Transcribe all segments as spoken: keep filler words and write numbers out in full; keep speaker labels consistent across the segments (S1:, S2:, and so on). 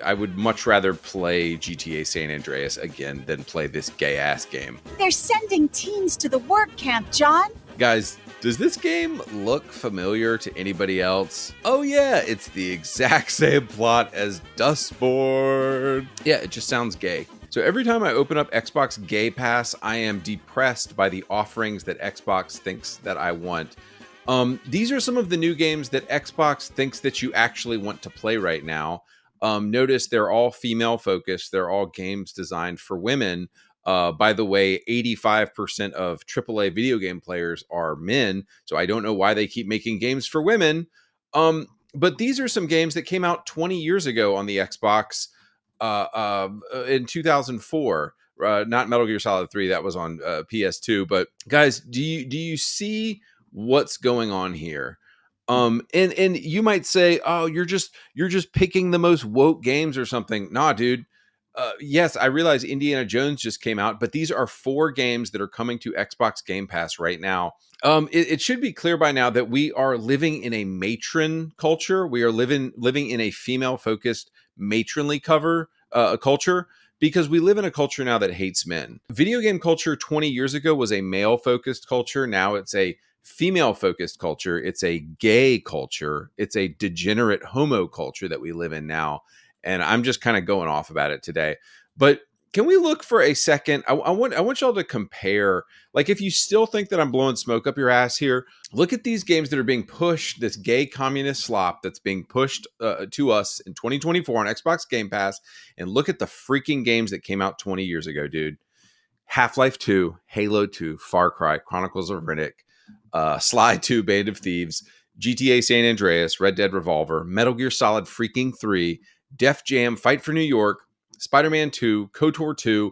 S1: I would much rather play G T A San Andreas again than play this gay-ass game.
S2: They're sending teens to the work camp, John.
S1: Guys, does this game look familiar to anybody else? Oh yeah, it's the exact same plot as Dustboard. Yeah, it just sounds gay. So every time I open up Xbox Gay Pass, I am depressed by the offerings that Xbox thinks that I want. Um, these are some of the new games that Xbox thinks that you actually want to play right now. Um, notice they're all female focused. They're all games designed for women. Uh, by the way, eighty-five percent of triple A video game players are men. So I don't know why they keep making games for women. Um, but these are some games that came out twenty years ago on the Xbox uh, uh, in two thousand four. Uh, not Metal Gear Solid three. That was on uh, P S two. But guys, do you do you see what's going on here? Um, and and you might say, oh, you're just you're just picking the most woke games or something. Nah, dude. Uh, yes, I realize Indiana Jones just came out, but these are four games that are coming to Xbox Game Pass right now. Um, it, it should be clear by now that we are living in a matron culture. We are living living in a female-focused matronly cover uh, culture because we live in a culture now that hates men. Video game culture twenty years ago was a male-focused culture. Now it's a female-focused culture. It's a gay culture. It's a degenerate homo culture that we live in now. And I'm just kind of going off about it today. But can we look for a second? I, I want I want y'all to compare. Like, if you still think that I'm blowing smoke up your ass here, look at these games that are being pushed, this gay communist slop that's being pushed uh, to us in twenty twenty-four on Xbox Game Pass, and look at the freaking games that came out twenty years ago, dude. Half-Life two, Halo two, Far Cry, Chronicles of Riddick, uh, Sly two, Band of Thieves, G T A San Andreas, Red Dead Revolver, Metal Gear Solid freaking three, Def Jam, Fight for New York, Spider-Man two, KOTOR two,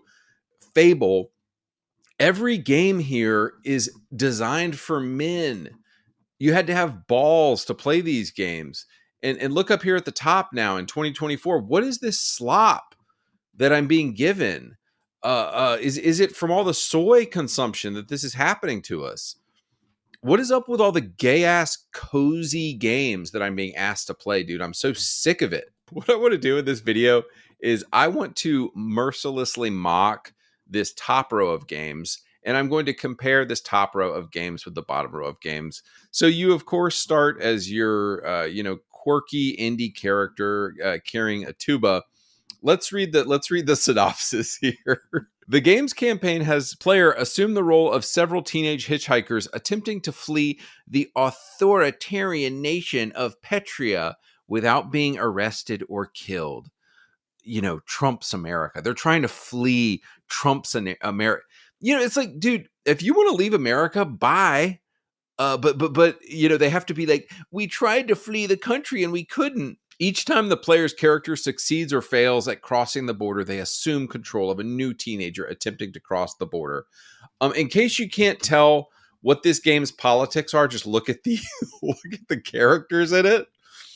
S1: Fable. Every game here is designed for men. You had to have balls to play these games. And, and look up here at the top now in twenty twenty-four. What is this slop that I'm being given? Uh, uh, is, is it from all the soy consumption that this is happening to us? What is up with all the gay-ass cozy games that I'm being asked to play, dude? I'm so sick of it. What I want to do in this video is I want to mercilessly mock this top row of games, and I'm going to compare this top row of games with the bottom row of games. So you, of course, start as your, uh, you know, quirky indie character uh, carrying a tuba. Let's read the let's read the synopsis here. The game's campaign has player assume the role of several teenage hitchhikers attempting to flee the authoritarian nation of Petria without being arrested or killed. You know, Trump's America. They're trying to flee Trump's America. You know, it's like, dude, if you want to leave America, bye. Uh, but, but, but, you know, they have to be like, we tried to flee the country and we couldn't. Each time the player's character succeeds or fails at crossing the border, they assume control of a new teenager attempting to cross the border. Um, in case you can't tell what this game's politics are, just look at the look at the characters in it.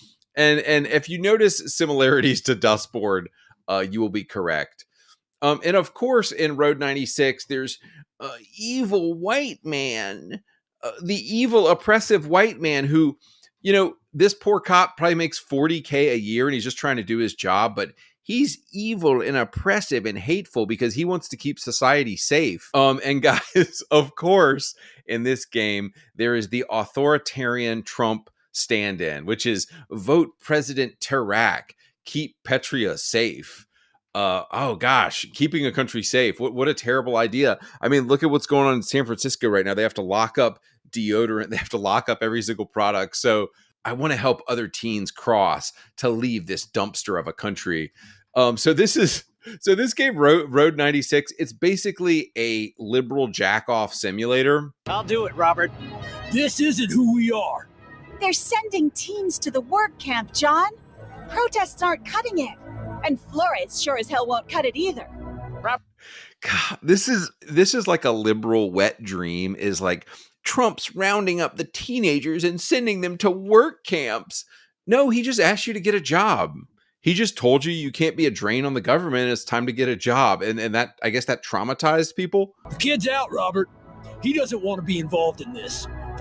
S1: And and if you notice similarities to Dustboard, uh, you will be correct. Um, and of course, in Road ninety-six, there's uh, evil white man, uh, the evil oppressive white man who, you know, this poor cop probably makes forty K a year and he's just trying to do his job, but he's evil and oppressive and hateful because he wants to keep society safe. Um, and guys, of course, in this game, there is the authoritarian Trump stand-in, which is vote President Tarak, keep Petria safe. Uh, oh gosh, keeping a country safe. What, what a terrible idea. I mean, look at what's going on in San Francisco right now. They have to lock up deodorant. They have to lock up every single product. So I want to help other teens cross to leave this dumpster of a country. Um, so this is, so this game, Road, Road ninety-six, it's basically a liberal jack-off simulator.
S3: I'll do it, Robert. This isn't who we are.
S2: They're sending teens to the work camp, John. Protests aren't cutting it. And Flores sure as hell won't cut it either.
S1: God, this is this is like a liberal wet dream, is like Trump's rounding up the teenagers and sending them to work camps. No, he just asked you to get a job. He just told you you can't be a drain on the government and it's time to get a job. And, and that, I guess that traumatized people.
S3: The kid's out, Robert. He doesn't want to be involved in this. For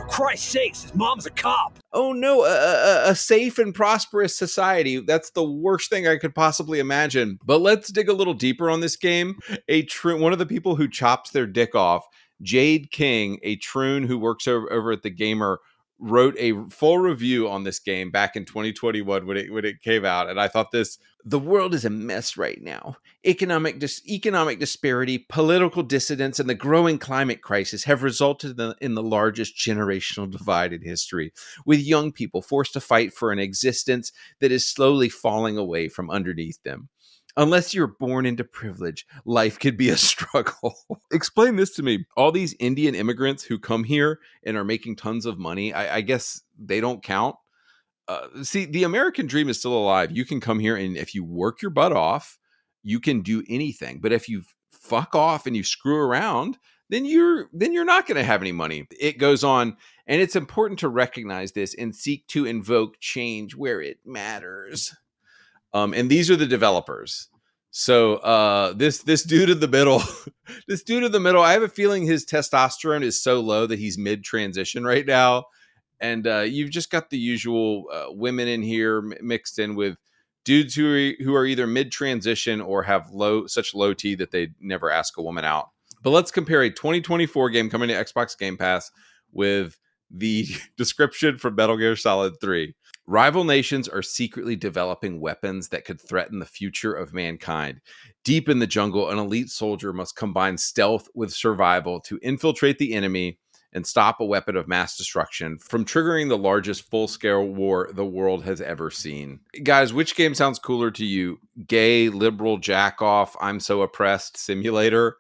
S3: Christ's sakes, his mom's a cop.
S1: Oh no, a, a, a safe and prosperous society. That's the worst thing I could possibly imagine. But let's dig a little deeper on this game. A tr- one of the people who chops their dick off, Jade King, a troon who works over, over at The Gamer, wrote a full review on this game back in twenty twenty-one when it when it came out, and I thought this: the world is a mess right now. Economic dis- economic disparity, political dissidence, and the growing climate crisis have resulted in the, in the largest generational divide in history, with young people forced to fight for an existence that is slowly falling away from underneath them. Unless you're born into privilege, life could be a struggle. Explain this to me. All these Indian immigrants who come here and are making tons of money, I, I guess they don't count. Uh, see, the American dream is still alive. You can come here, and if you work your butt off, you can do anything. But if you fuck off and you screw around, then you're then you're not going to have any money. It goes on, and it's important to recognize this and seek to invoke change where it matters. Um, and these are the developers. So uh, this this dude in the middle, this dude in the middle, I have a feeling his testosterone is so low that he's mid transition right now. And uh, you've just got the usual uh, women in here m- mixed in with dudes who are, who are either mid transition or have low such low T that they never ask a woman out. But let's compare a twenty twenty-four game coming to Xbox Game Pass with the description from Metal Gear Solid three. Rival nations are secretly developing weapons that could threaten the future of mankind. Deep in the jungle, an elite soldier must combine stealth with survival to infiltrate the enemy and stop a weapon of mass destruction from triggering the largest full-scale war the world has ever seen. Guys, which game sounds cooler to you? Gay, liberal, jack-off, I'm so oppressed simulator,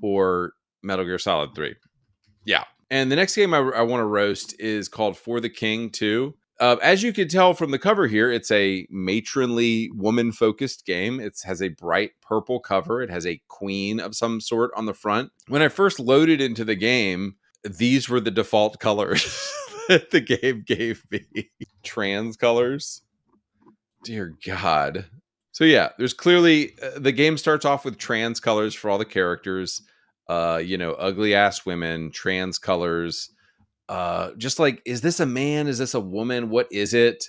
S1: or Metal Gear Solid three? Yeah. And the next game I, I want to roast is called For the King two. Uh, as you can tell from the cover here, it's a matronly, woman-focused game. It has a bright purple cover. It has a queen of some sort on the front. When I first loaded into the game, these were the default colors that the game gave me. Trans colors. Dear God. So yeah, there's clearly, uh, the game starts off with trans colors for all the characters. Uh, you know, ugly-ass women, trans colors. Uh, just like, is this a man? Is this a woman? What is it?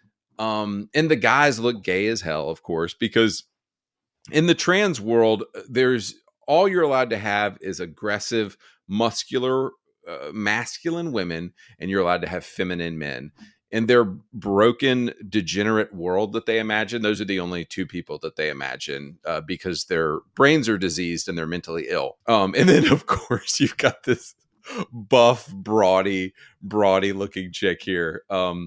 S1: Um, and the guys look gay as hell, of course, because in the trans world, there's all you're allowed to have is aggressive, muscular, uh, masculine women, and you're allowed to have feminine men. In their broken, degenerate world that they imagine, those are the only two people that they imagine uh, because their brains are diseased and they're mentally ill. Um, and then, of course, you've got this buff, broady, broady looking chick here. Um,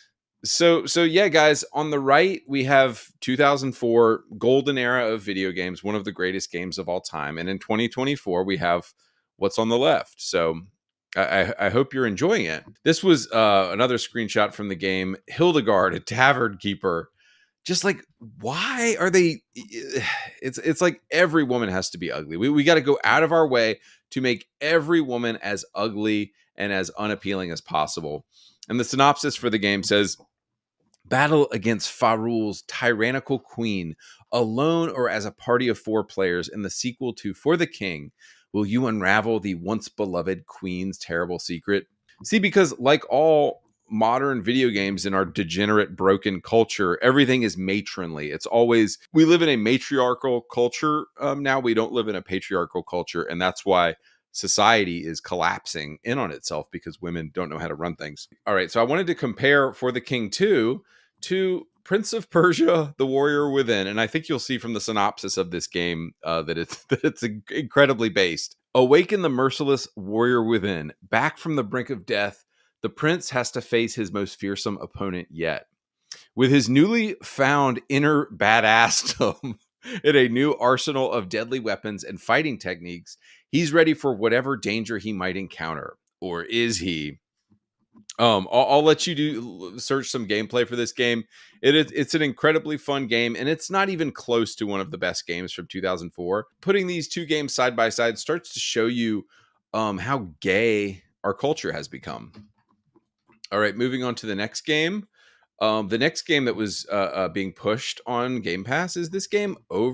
S1: so, so yeah, guys, on the right, we have two thousand four golden era of video games, one of the greatest games of all time. And in twenty twenty-four, we have what's on the left. So I, I hope you're enjoying it. This was uh, another screenshot from the game. Hildegard, a tavern keeper. Just like, why are they? It's it's like every woman has to be ugly. We we got to go out of our way to make every woman as ugly and as unappealing as possible. And the synopsis for the game says, battle against Farul's tyrannical queen, alone or as a party of four players in the sequel to For the King. Will you unravel the once beloved queen's terrible secret? See, because like all modern video games in our degenerate, broken culture, everything is matronly. It's always, we live in a matriarchal culture um, now. We don't live in a patriarchal culture. And that's why society is collapsing in on itself, because women don't know how to run things. All right. So I wanted to compare For the King two to Prince of Persia, The Warrior Within. And I think you'll see from the synopsis of this game uh, that it's that it's incredibly based. Awaken the merciless warrior within. Back from the brink of death, the prince has to face his most fearsome opponent yet. With his newly found inner badassdom and a new arsenal of deadly weapons and fighting techniques, he's ready for whatever danger he might encounter. Or is he? Um, I'll, I'll let you do search some gameplay for this game. It is it's an incredibly fun game, and it's not even close to one of the best games from two thousand four. Putting these two games side by side starts to show you um, how gay our culture has become. All right, moving on to the next game. Um, the next game that was uh, uh, being pushed on Game Pass is this game,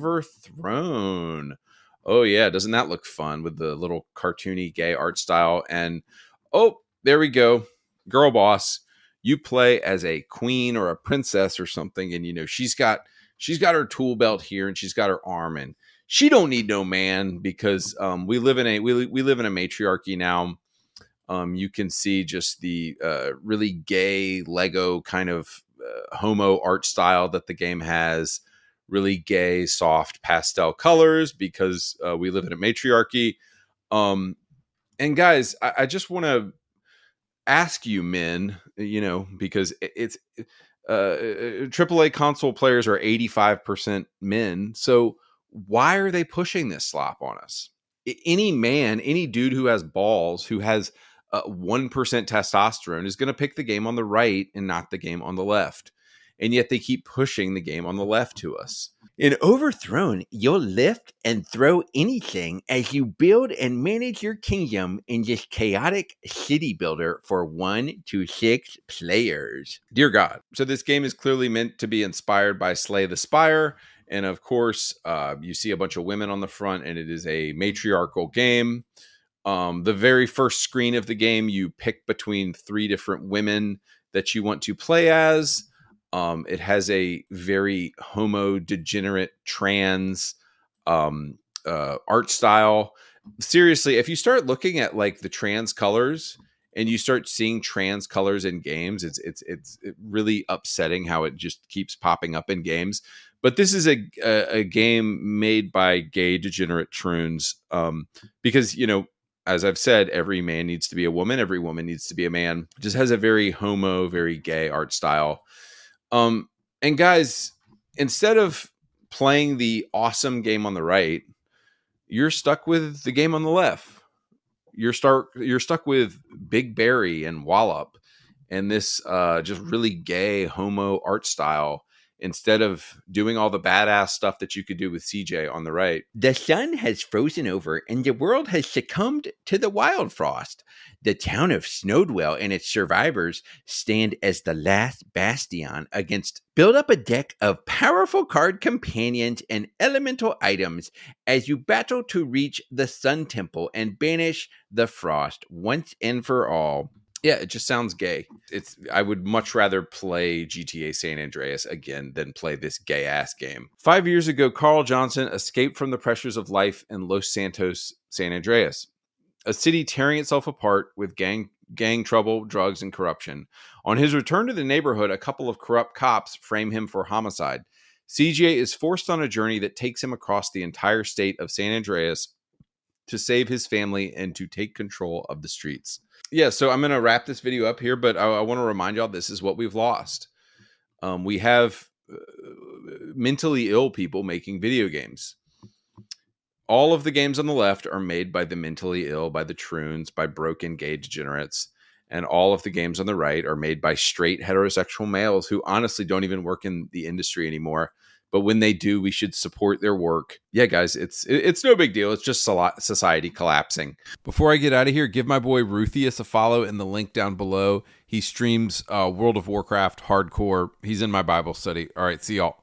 S1: Overthrown. Oh yeah, doesn't that look fun with the little cartoony gay art style? And oh, there we go. Girl boss, you play as a queen or a princess or something, and you know she's got she's got her tool belt here and she's got her arm, and she don't need no man because um, we live in a we we live in a matriarchy now. Um, you can see just the uh, really gay Lego kind of uh, homo art style that the game has. Really gay, soft pastel colors because uh, we live in a matriarchy. Um, and guys, I, I just want to ask you, men, you know, because it's uh, triple A console players are eighty-five percent men. So why are they pushing this slop on us? Any man, any dude who has balls, who has uh, one percent testosterone is going to pick the game on the right and not the game on the left. And yet they keep pushing the game on the left to us.
S4: In Overthrown, you'll lift and throw anything as you build and manage your kingdom in this chaotic city builder for one to six players.
S1: Dear God. So this game is clearly meant to be inspired by Slay the Spire. And of course, uh, you see a bunch of women on the front, and it is a matriarchal game. Um, the very first screen of the game, you pick between three different women that you want to play as. Um, it has a very homo degenerate trans um, uh, art style. Seriously, if you start looking at like the trans colors and you start seeing trans colors in games, it's it's it's really upsetting how it just keeps popping up in games. But this is a a, a game made by gay degenerate troons um, because, you know, as I've said, every man needs to be a woman. Every woman needs to be a man. It just has a very homo, very gay art style. Um, and guys, instead of playing the awesome game on the right, you're stuck with the game on the left. You're start, you're stuck with Big Barry and Wallop and this uh, just really gay homo art style instead of doing all the badass stuff that you could do with C J on the right.
S4: The sun has frozen over and the world has succumbed to the wild frost. The town of Snowdwell and its survivors stand as the last bastion against. Build up a deck of powerful card companions and elemental items as you battle to reach the Sun Temple and banish the frost once and for all.
S1: Yeah, it just sounds gay. It's I would much rather play G T A San Andreas again than play this gay ass game. Five years ago, Carl Johnson escaped from the pressures of life in Los Santos, San Andreas, a city tearing itself apart with gang gang trouble, drugs, and corruption. On his return to the neighborhood, a couple of corrupt cops frame him for homicide. C J is forced on a journey that takes him across the entire state of San Andreas to save his family and to take control of the streets. Yeah, so I'm going to wrap this video up here, but I, I want to remind y'all this is what we've lost. Um, we have uh, mentally ill people making video games. All of the games on the left are made by the mentally ill, by the troons, by broken gay degenerates. And all of the games on the right are made by straight heterosexual males who honestly don't even work in the industry anymore. But when they do, we should support their work. Yeah, guys, it's it's no big deal. It's just society collapsing. Before I get out of here, give my boy Ruthius a follow in the link down below. He streams uh, World of Warcraft hardcore. He's in my Bible study. All right, see y'all.